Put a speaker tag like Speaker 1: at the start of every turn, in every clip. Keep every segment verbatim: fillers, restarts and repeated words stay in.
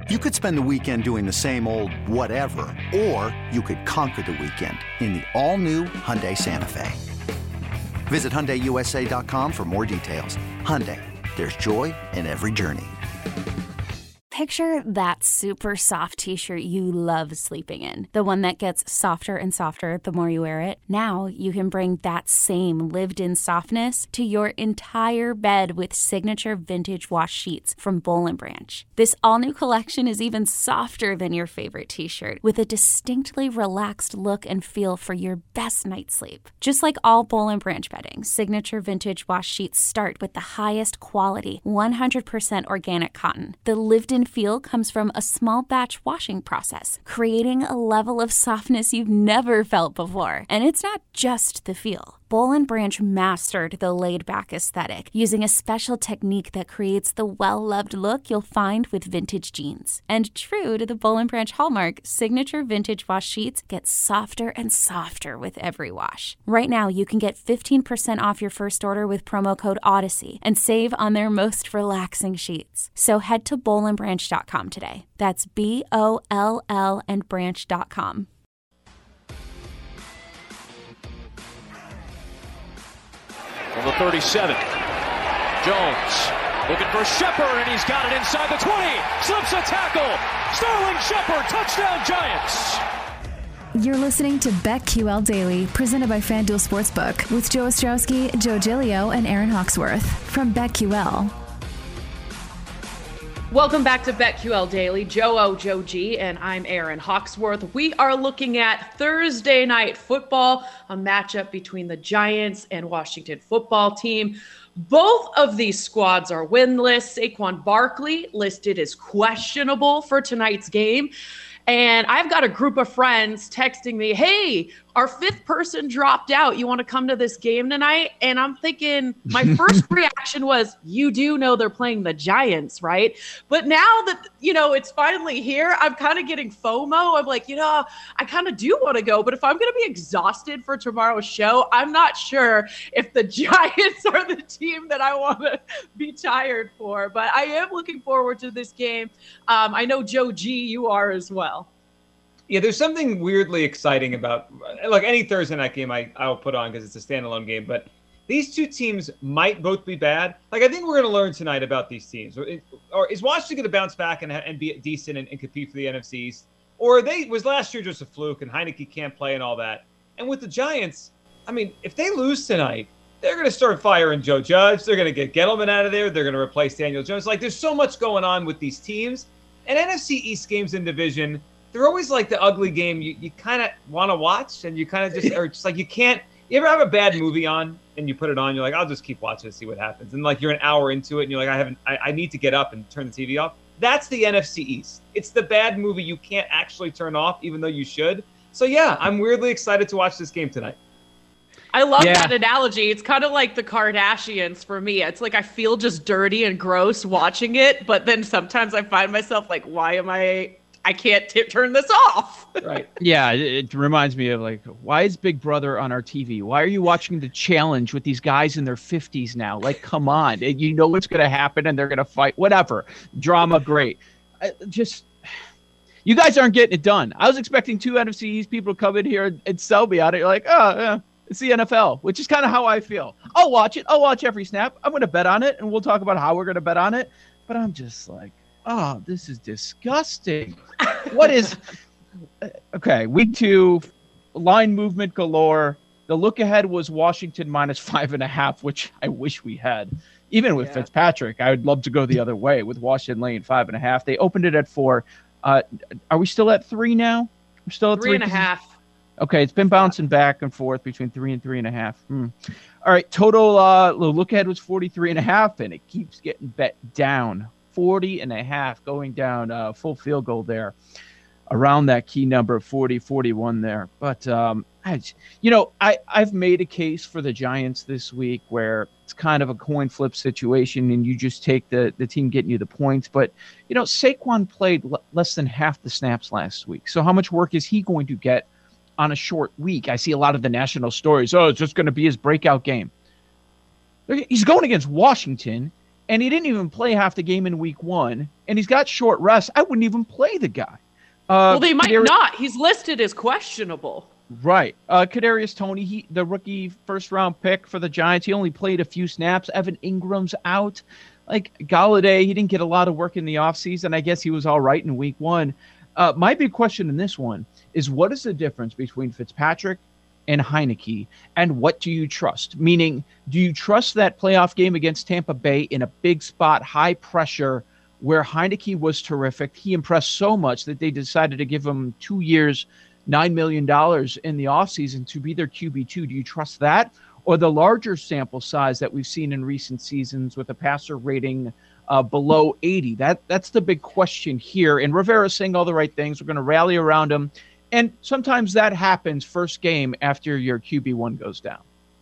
Speaker 1: You could spend the weekend doing the same old whatever, or you could conquer the weekend in the all-new Hyundai Santa Fe. Visit Hyundai U S A dot com for more details. Hyundai, there's joy in every journey.
Speaker 2: Picture that super soft t-shirt you love sleeping in. The one that gets softer and softer the more you wear it. Now you can bring that same lived-in softness to your entire bed with signature vintage wash sheets from Boll and Branch. This all-new collection is even softer than your favorite t-shirt, with a distinctly relaxed look and feel for your best night's sleep. Just like all Boll and Branch bedding, signature vintage wash sheets start with the highest quality, one hundred percent organic cotton. The lived-in feel comes from a small batch washing process, creating a level of softness you've never felt before. And it's not just the feel. Boll and Branch mastered the laid-back aesthetic using a special technique that creates the well-loved look you'll find with vintage jeans. And true to the Boll and Branch hallmark, signature vintage wash sheets get softer and softer with every wash. Right now, you can get fifteen percent off your first order with promo code Odyssey and save on their most relaxing sheets. So head to boll and branch dot com today. That's B O L L and branch dot com.
Speaker 3: On the thirty-seven, Jones looking for Shepard, and he's got it inside the twenty. Slips a tackle. Sterling Shepard, touchdown Giants.
Speaker 4: You're listening to BetQL Daily, presented by FanDuel Sportsbook, with Joe Ostrowski, Joe Giglio, and Aaron Hawksworth from BetQL.
Speaker 5: Welcome back to BetQL Daily. Joe O, Joe G, and I'm Aaron Hawksworth. We are looking at Thursday Night Football, a matchup between the Giants and Washington Football Team. Both of these squads are winless. Saquon Barkley listed as questionable for tonight's game. And I've got a group of friends texting me, hey, our fifth person dropped out. You want to come to this game tonight? And I'm thinking, my first reaction was, you do know they're playing the Giants, right? But now that, you know, it's finally here, I'm kind of getting FOMO. I'm like, you know, I kind of do want to go. But if I'm going to be exhausted for tomorrow's show, I'm not sure if the Giants are the team that I want to be tired for. But I am looking forward to this game. Um, I know, Joe G, you are as well.
Speaker 6: Yeah, there's something weirdly exciting about, like, any Thursday night game I, I'll put on because it's a standalone game, but these two teams might both be bad. Like, I think we're going to learn tonight about these teams. Or, or is Washington going to bounce back and, and be decent and, and compete for the N F C East? Or they was last year just a fluke and Heineke can't play and all that? And with the Giants, I mean, if they lose tonight, they're going to start firing Joe Judge. They're going to get Gettleman out of there. They're going to replace Daniel Jones. Like, there's so much going on with these teams. And N F C East games in division, they're always like the ugly game you, you kind of want to watch, and you kind of just are just like, you can't. You ever have a bad movie on and you put it on, you're like, I'll just keep watching and see what happens. And like you're an hour into it and you're like, I haven't, I, I need to get up and turn the T V off. That's the N F C East. It's the bad movie you can't actually turn off, even though you should. So yeah, I'm weirdly excited to watch this game tonight.
Speaker 5: I love
Speaker 6: yeah.
Speaker 5: that analogy. It's kind of like the Kardashians for me. It's like I feel just dirty and gross watching it, but then sometimes I find myself like, why am I I can't t- turn this off.
Speaker 6: Right.
Speaker 7: Yeah, it, it reminds me of like, why is Big Brother on our T V? Why are you watching The Challenge with these guys in their fifties now? Like, come on. You know what's going to happen and they're going to fight. Whatever. Drama, great. I, just, you guys aren't getting it done. I was expecting two N F C East people to come in here and, and sell me on it. You're like, oh, yeah, it's the N F L, which is kind of how I feel. I'll watch it. I'll watch every snap. I'm going to bet on it, and we'll talk about how we're going to bet on it. But I'm just like, oh, this is disgusting. What is – okay, week two, line movement galore. The look ahead was Washington minus five and a half, which I wish we had. Even with yeah. Fitzpatrick, I would love to go the other way with Washington laying five and a half. They opened it at four. Uh, are we still at three now? We're still at three,
Speaker 5: three and a half.
Speaker 7: Okay, it's been bouncing back and forth between three and three and a half. Hmm. All right, total uh, look ahead was forty-three and a half, and it keeps getting bet down. forty and a half going down, uh, full field goal there around that key number of forty, forty-one there. But, um, I, you know, I, I've made a case for the Giants this week where it's kind of a coin flip situation and you just take the, the team getting you the points. But, you know, Saquon played l- less than half the snaps last week. So how much work is he going to get on a short week? I see a lot of the national stories. Oh, it's just going to be his breakout game. He's going against Washington. and he didn't even play half the game in week one, and he's got short rest. I wouldn't even play the guy. Uh,
Speaker 5: well, they might
Speaker 7: Kadarius,
Speaker 5: not. He's listed as questionable.
Speaker 7: Right. Uh, Kadarius Toney, he, the rookie first-round pick for the Giants, he only played a few snaps. Evan Ingram's out. Like, Galladay, he didn't get a lot of work in the offseason. I guess he was all right in week one. Uh, my big question in this one is, what is the difference between Fitzpatrick and Heinicke, and what do you trust? Meaning, do you trust that playoff game against Tampa Bay in a big spot, high pressure, where Heinicke was terrific? He impressed so much that they decided to give him two years, nine million dollars in the offseason to be their Q B two. Do you trust that? Or the larger sample size that we've seen in recent seasons with a passer rating uh, below eighty? That That's the big question here. And Rivera's saying all the right things. We're going to rally around him. And sometimes that happens first game after your Q B one goes down.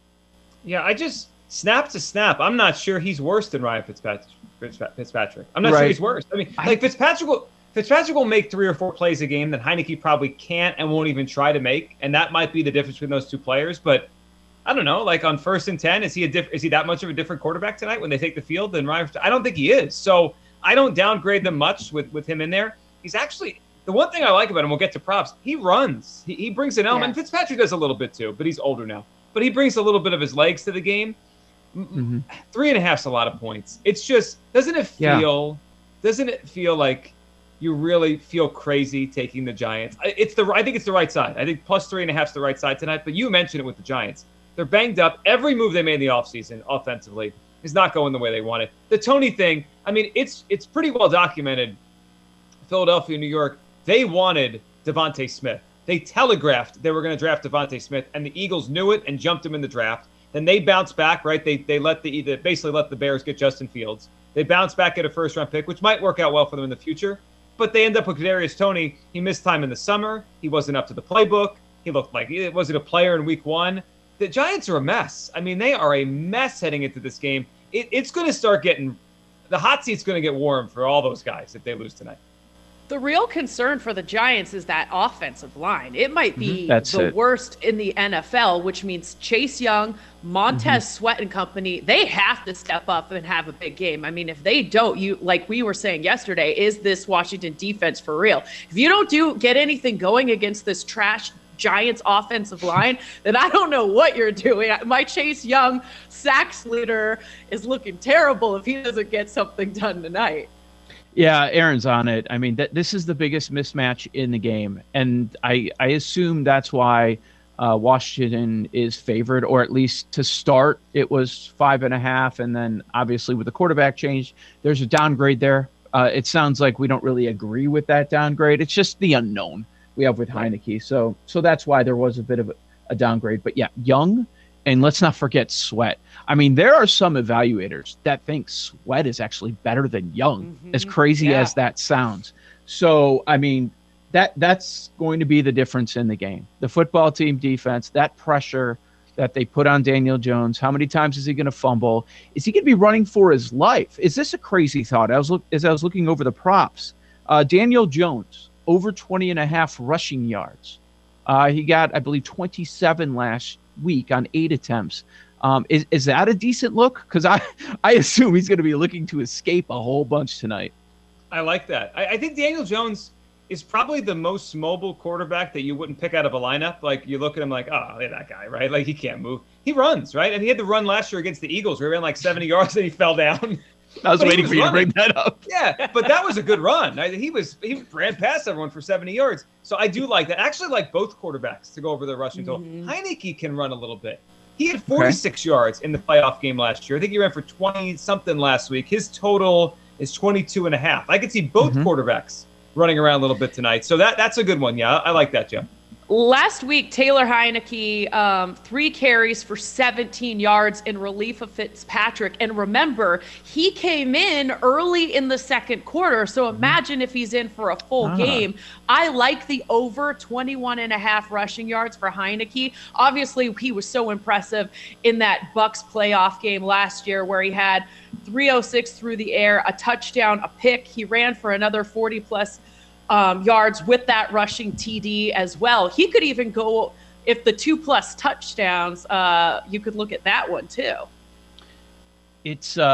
Speaker 6: Yeah, I just, snap to snap, I'm not sure he's worse than Ryan Fitzpatrick. Fitzpatrick. I'm not
Speaker 7: right.
Speaker 6: sure he's worse. I mean, like Fitzpatrick will, Fitzpatrick will make three or four plays a game that Heinicke probably can't and won't even try to make, and that might be the difference between those two players. But I don't know, like on first and ten, is he a diff- is he that much of a different quarterback tonight when they take the field than Ryan? I don't think he is. So I don't downgrade them much with, with him in there. He's actually, the one thing I like about him, we'll get to props, he runs. He, he brings an element.
Speaker 5: Yeah.
Speaker 6: Fitzpatrick does a little bit too, but he's older now. But he brings a little bit of his legs to the game. Mm-hmm. Three and a half's a lot of points. It's just, doesn't it feel, yeah. doesn't it feel like you really feel crazy taking the Giants? It's the, I think it's the right side. I think plus three and a half's the right side tonight, but you mentioned it with the Giants. They're banged up. Every move they made in the offseason offensively is not going the way they wanted. The Toney thing, I mean, it's it's pretty well documented. Philadelphia, New York, they wanted Devontae Smith. They telegraphed they were going to draft Devontae Smith, and the Eagles knew it and jumped him in the draft. Then they bounced back, right? They they let the they basically let the Bears get Justin Fields. They bounced back at a first-round pick, which might work out well for them in the future. But they end up with Kadarius Toney. He missed time in the summer. He wasn't up to the playbook. He looked like he wasn't a player in week one. The Giants are a mess. I mean, they are a mess heading into this game. It, it's going to start getting – the hot seat's going to get warm for all those guys if they lose tonight.
Speaker 5: The real concern for the Giants is that offensive line. It might be
Speaker 7: mm-hmm.
Speaker 5: the
Speaker 7: it.
Speaker 5: worst in the N F L, which means Chase Young, Montez mm-hmm. Sweat and company, they have to step up and have a big game. I mean, if they don't, you like we were saying yesterday, is this Washington defense for real? If you don't do get anything going against this trash Giants offensive line, then I don't know what you're doing. My Chase Young sacks leader is looking terrible if he doesn't get something done tonight.
Speaker 7: Yeah, Aaron's on it. I mean, th- this is the biggest mismatch in the game. And I, I assume that's why uh, Washington is favored, or at least to start, it was five and a half. And then obviously with the quarterback change, there's a downgrade there. Uh, it sounds like we don't really agree with that downgrade. It's just the unknown we have with Heinicke. So so that's why there was a bit of a, a downgrade. But yeah, Young, and let's not forget Sweat. I mean, there are some evaluators that think Sweat is actually better than Young, mm-hmm. as crazy yeah. as that sounds. So, I mean, that that's going to be the difference in the game. The football team defense, that pressure that they put on Daniel Jones. How many times is he going to fumble? Is he going to be running for his life? Is this a crazy thought? I was look, as I was looking over the props, uh, Daniel Jones, over twenty and a half rushing yards. Uh, he got, I believe, twenty-seven last week on eight attempts. Um, is, is that a decent look? Because I, I assume he's going to be looking to escape a whole bunch tonight.
Speaker 6: I like that. I, I think Daniel Jones is probably the most mobile quarterback that you wouldn't pick out of a lineup. Like, you look at him like, oh, yeah, that guy, right? Like, he can't move. He runs, right? And he had to run last year against the Eagles where he ran like seventy yards and he fell down.
Speaker 7: I was but waiting was for you running. to bring that up.
Speaker 6: Yeah, but that was a good run. I, he was he ran past everyone for seventy yards. So I do like that. I actually like both quarterbacks to go over the rushing total. Mm-hmm. Heinicke can run a little bit. He had forty-six okay. yards in the playoff game last year. I think he ran for twenty-something last week. His total is twenty-two and a half. I could see both mm-hmm. quarterbacks running around a little bit tonight. So that that's a good one. Yeah, I like that, Jim.
Speaker 5: Last week, Taylor Heinicke, um, three carries for seventeen yards in relief of Fitzpatrick. And remember, he came in early in the second quarter. So imagine if he's in for a full ah. game. I like the over twenty-one and a half rushing yards for Heinicke. Obviously, he was so impressive in that Bucs playoff game last year where he had three oh six through the air, a touchdown, a pick. He ran for another forty plus Um, yards with that rushing T D as well. He could even go, if the two plus touchdowns, uh, you could look at that one too.
Speaker 7: It's uh,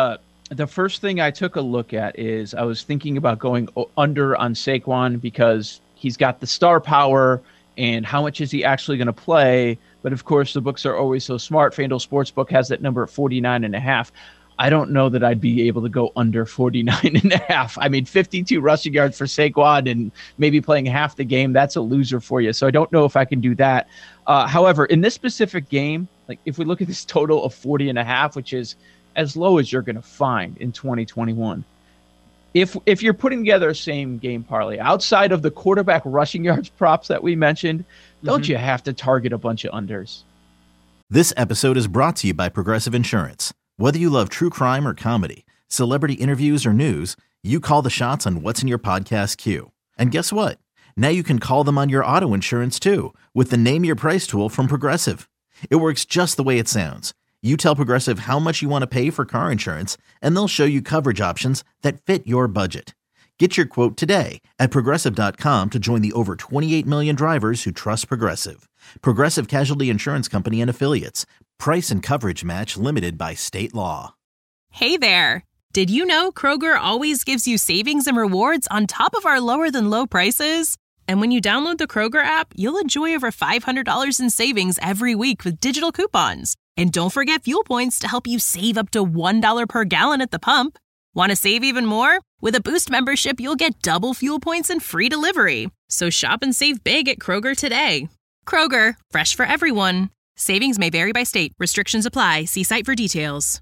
Speaker 7: The first thing I took a look at is I was thinking about going under on Saquon because he's got the star power and how much is he actually going to play? But of course, the books are always so smart. FanDuel Sportsbook has that number at forty-nine and a half. I don't know that I'd be able to go under forty-nine and a half. I mean, fifty-two rushing yards for Saquon and maybe playing half the game, that's a loser for you. So I don't know if I can do that. Uh, however, in this specific game, like if we look at this total of forty and a half, which is as low as you're going to find in twenty twenty-one, if if you're putting together a same game parlay outside of the quarterback rushing yards props that we mentioned, don't mm-hmm. you have to target a bunch of unders?
Speaker 8: This episode is brought to you by Progressive Insurance. Whether you love true crime or comedy, celebrity interviews or news, you call the shots on what's in your podcast queue. And guess what? Now you can call them on your auto insurance too with the Name Your Price tool from Progressive. It works just the way it sounds. You tell Progressive how much you want to pay for car insurance, and they'll show you coverage options that fit your budget. Get your quote today at Progressive dot com to join the over twenty-eight million drivers who trust Progressive. Progressive Casualty Insurance Company and Affiliates. Price and coverage match limited by state law.
Speaker 9: Hey there. Did you know Kroger always gives you savings and rewards on top of our lower than low prices? And when you download the Kroger app, you'll enjoy over five hundred dollars in savings every week with digital coupons. And don't forget fuel points to help you save up to one dollar per gallon at the pump. Want to save even more? With a Boost membership, you'll get double fuel points and free delivery. So shop and save big at Kroger today. Kroger, fresh for everyone. Savings may vary by state. Restrictions apply. See site for details.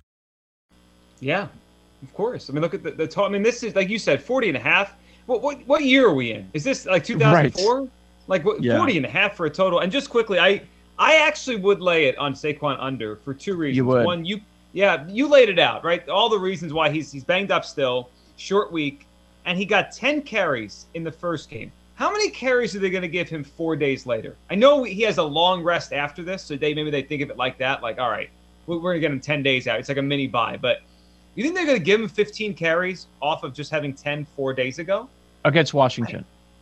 Speaker 6: Yeah, of course. I mean, look at the, the total. I mean, this is, like you said, forty and a half. What, what, what year are we in? Is this like two thousand four? Right. Like what, yeah. forty and a half for a total. And just quickly, I I actually would lay it on Saquon under for two reasons.
Speaker 7: You would.
Speaker 6: One, you yeah, you laid it out, right? All the reasons why he's he's banged up still, short week, and he got ten carries in the first game. How many carries are they going to give him four days later? I know he has a long rest after this, so they maybe they think of it like that, like, all right, we're going to get him ten days out. It's like a mini bye. But you think they're going to give him fifteen carries off of just having ten four days ago?
Speaker 7: Against Washington.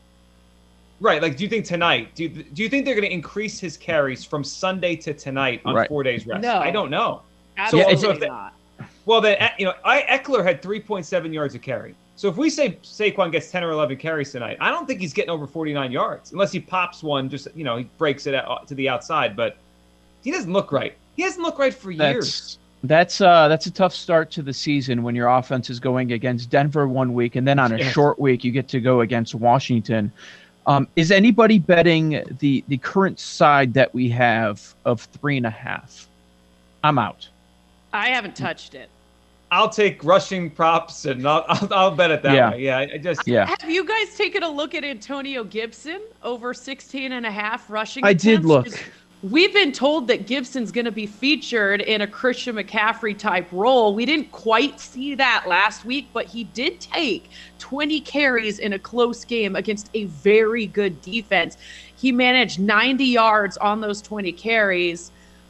Speaker 6: Right. Like, do you think tonight, do you, do you think they're going to increase his carries from Sunday to tonight on
Speaker 7: right.
Speaker 6: four days rest?
Speaker 5: No.
Speaker 6: I don't know.
Speaker 5: Absolutely
Speaker 6: so, so they,
Speaker 5: not.
Speaker 6: Well, then, you know, I, Eckler had three point seven yards a carry. So if we say Saquon gets ten or eleven carries tonight, I don't think he's getting over forty-nine yards unless he pops one, just, you know, he breaks it out to the outside. But he doesn't look right. He hasn't looked right for
Speaker 7: that's,
Speaker 6: years.
Speaker 7: That's uh, that's a tough start to the season when your offense is going against Denver one week, and then on a yes. short week you get to go against Washington. Um, is anybody betting the, the current side that we have of three and a half? I'm out.
Speaker 5: I haven't touched it.
Speaker 6: I'll take rushing props and I'll, I'll, I'll bet it that
Speaker 7: yeah.
Speaker 6: way. Yeah, I just
Speaker 7: yeah.
Speaker 5: Have you guys taken a look at Antonio Gibson over sixteen and a half rushing
Speaker 7: I
Speaker 5: attempts?
Speaker 7: did look.
Speaker 5: We've been told that Gibson's going to be featured in a Christian McCaffrey type role. We didn't quite see that last week, but he did take twenty carries in a close game against a very good defense. He managed ninety yards on those twenty carries.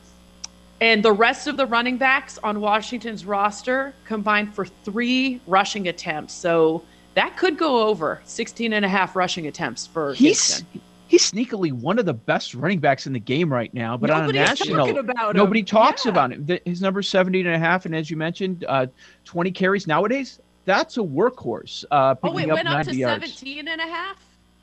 Speaker 5: And the rest of the running backs on Washington's roster combined for three rushing attempts. So that could go over sixteen and a half rushing attempts for
Speaker 7: he's,
Speaker 5: Gibson.
Speaker 7: He's sneakily one of the best running backs in the game right now. But
Speaker 5: Nobody's
Speaker 7: on a national,
Speaker 5: about
Speaker 7: nobody
Speaker 5: him.
Speaker 7: talks
Speaker 5: yeah.
Speaker 7: about him. His number is seventeen and a half. And as you mentioned, uh, twenty carries nowadays, that's a workhorse. Uh,
Speaker 5: oh, it
Speaker 7: up
Speaker 5: went up to
Speaker 7: yards.
Speaker 5: seventeen and a half?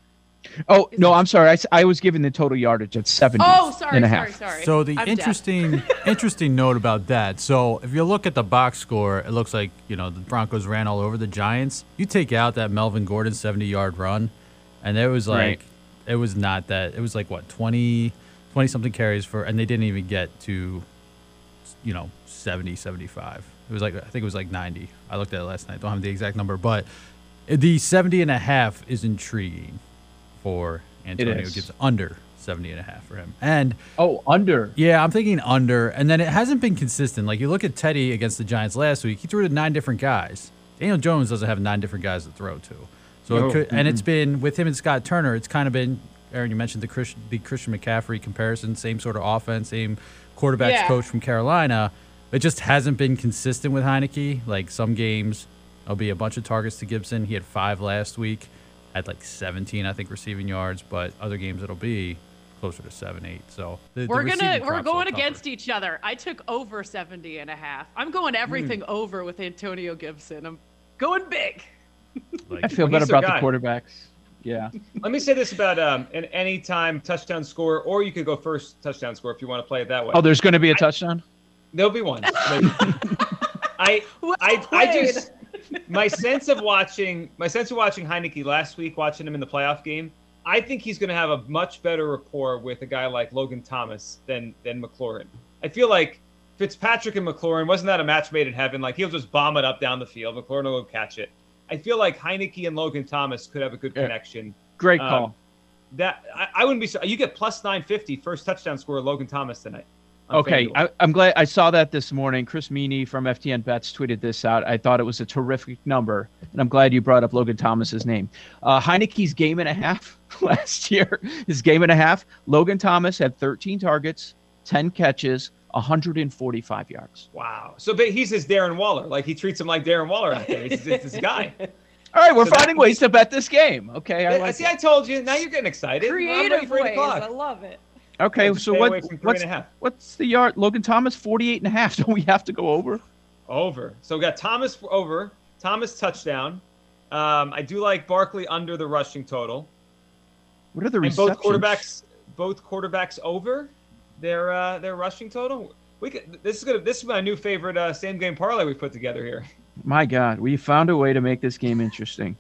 Speaker 7: Oh,
Speaker 5: Is
Speaker 7: no,
Speaker 5: it?
Speaker 7: I'm sorry. I, I was given the total yardage at seventy
Speaker 5: Oh, sorry,
Speaker 7: and a
Speaker 5: sorry,
Speaker 7: half.
Speaker 5: sorry.
Speaker 10: So the
Speaker 5: I'm
Speaker 10: interesting interesting note about that. So if you look at the box score, it looks like, you know, the Broncos ran all over the Giants. You take out that Melvin Gordon seventy-yard run, and it was like,
Speaker 7: Right.
Speaker 10: it was not that. It was like, what, twenty, twenty-something carries for, and they didn't even get to, you know, seventy, seventy-five. It was like, I think it was like ninety. I looked at it last night. Don't have the exact number, but the seventy and a half is intriguing for Antonio Gibson. Under seventy and a half for him. And
Speaker 7: oh, under.
Speaker 10: Yeah, I'm thinking under. And then it hasn't been consistent. Like, you look at Teddy against the Giants last week, he threw to nine different guys. Daniel Jones doesn't have nine different guys to throw to. So
Speaker 6: no.
Speaker 10: it could,
Speaker 6: mm-hmm.
Speaker 10: and it's been with him and Scott Turner, it's kind of been, Aaron, you mentioned the Christian, the Christian McCaffrey comparison, same sort of offense, same quarterbacks
Speaker 5: Yeah.
Speaker 10: coach from Carolina. It just hasn't been consistent with Heineke. Like, some games there'll be a bunch of targets to Gibson. He had five last week. Had like seventeen, I think, receiving yards, but other games it'll be closer to seven, eight. So the,
Speaker 5: we're
Speaker 10: the
Speaker 5: gonna we're
Speaker 10: props
Speaker 5: going
Speaker 10: are
Speaker 5: against each other. I took over seventy and a half. I'm going everything mm. over with Antonio Gibson. I'm going big.
Speaker 7: Like, I feel better about the quarterbacks. Yeah.
Speaker 6: Let me say this about um, an anytime touchdown score, or you could go first touchdown score if you want to play it that way.
Speaker 7: Oh, there's going to be a touchdown?
Speaker 6: I, there'll be one. I, well I, I just my sense of watching my sense of watching Heinicke last week, watching him in the playoff game. I think he's going to have a much better rapport with a guy like Logan Thomas than than McLaurin. I feel like Fitzpatrick and McLaurin, wasn't that a match made in heaven? Like, he'll just bomb it up down the field. McLaurin will go catch it. I feel like Heinicke and Logan Thomas could have a good connection. Yeah.
Speaker 7: Great call. Um,
Speaker 6: that I, I wouldn't be. You get plus nine fifty first touchdown score Logan Thomas tonight.
Speaker 7: Okay, I, I'm glad I saw that this morning. Chris Meany from F T N Bets tweeted this out. I thought it was a terrific number, and I'm glad you brought up Logan Thomas's name. Uh, Heinicke's game and a half last year, his game and a half, Logan Thomas had thirteen targets, ten catches, one hundred forty-five yards.
Speaker 6: Wow. So but he's his Darren Waller. Like, he treats him like Darren Waller out there. He's, he's this guy.
Speaker 7: All right, we're so finding that, ways to bet this game. Okay, I like
Speaker 6: See,
Speaker 7: it.
Speaker 6: I told you. Now you're getting excited.
Speaker 5: Creative ways. I love it.
Speaker 7: Okay, so what, what's, what's the yard? Logan Thomas, forty-eight and a half. Don't we have to go over?
Speaker 6: Over. So we got Thomas over, Thomas touchdown. Um, I do like Barkley under the rushing total.
Speaker 7: What are the
Speaker 6: and both quarterbacks? Both quarterbacks over their uh, their rushing total. We could, this is gonna this is my new favorite uh, same game parlay we put together here.
Speaker 7: My God, we found a way to make this game interesting.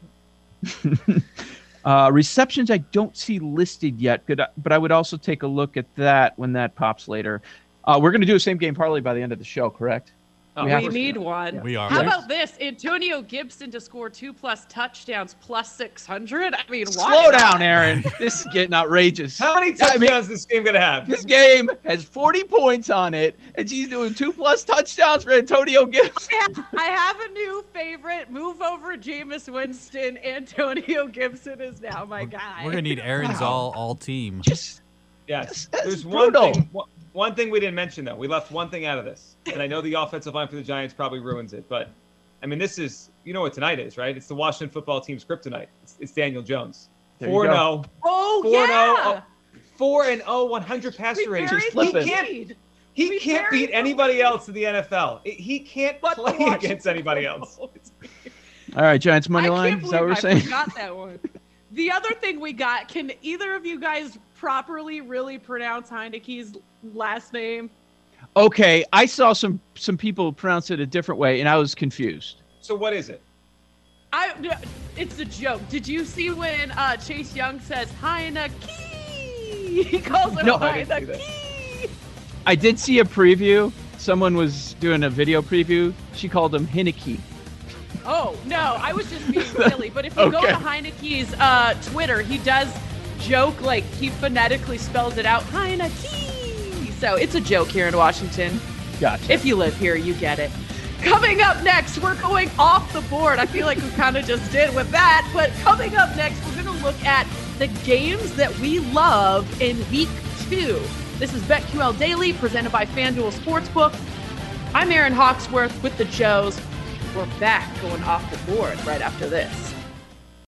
Speaker 7: Uh, receptions I don't see listed yet, but I would also take a look at that when that pops later. Uh, we're going to do a same game parlay by the end of the show, correct?
Speaker 5: Oh, we, we need one.
Speaker 10: Yeah. We are.
Speaker 5: How about this? Antonio Gibson to score two plus touchdowns plus six hundred? I mean, why
Speaker 7: Slow
Speaker 5: not?
Speaker 7: down, Aaron. This is getting outrageous.
Speaker 6: How many touchdowns I mean, is this game going to have?
Speaker 7: This game has forty points on it, and she's doing two plus touchdowns for Antonio Gibson.
Speaker 5: I have, I have a new favorite. Move over Jameis Winston. Antonio Gibson is now my guy.
Speaker 10: We're going to need Aaron's wow. all all team.
Speaker 7: Just
Speaker 6: Yes. There's one thing, one thing we didn't mention, though. We left one thing out of this. And I know the offensive line for the Giants probably ruins it. But, I mean, this is, you know what tonight is, right? It's the Washington football team's kryptonite. It's, it's Daniel Jones. four and oh.
Speaker 5: Oh, yeah.
Speaker 6: four and oh, one hundred passer rating.
Speaker 7: He
Speaker 6: can't, he can't beat anybody else in the N F L. He can't play against anybody else.
Speaker 7: All right, Giants money line. Is that what we're saying?
Speaker 5: I forgot that one. The other thing we got, can either of you guys properly really pronounce Heinicke's last name?
Speaker 7: Okay, I saw some some people pronounce it a different way, and I was confused.
Speaker 6: So what is it?
Speaker 5: I It's a joke. Did you see when uh, Chase Young says Heinicke? He calls him
Speaker 7: no,
Speaker 5: Heinicke.
Speaker 7: I did see a preview. Someone was doing a video preview. She called him Heinicke.
Speaker 5: Oh, no, I was just being silly. But if you
Speaker 7: okay.
Speaker 5: go to Heinicke's uh, Twitter, he does joke, like he phonetically spells it out, Heinicke. So it's a joke here in Washington.
Speaker 7: Gotcha.
Speaker 5: If you live here, you get it. Coming up next, we're going off the board. I feel like we kind of just did with that. But coming up next, we're going to look at the games that we love in week two. This is BetQL Daily, presented by FanDuel Sportsbook. I'm Aaron Hawksworth with the Joes. We're back going off the board right after this.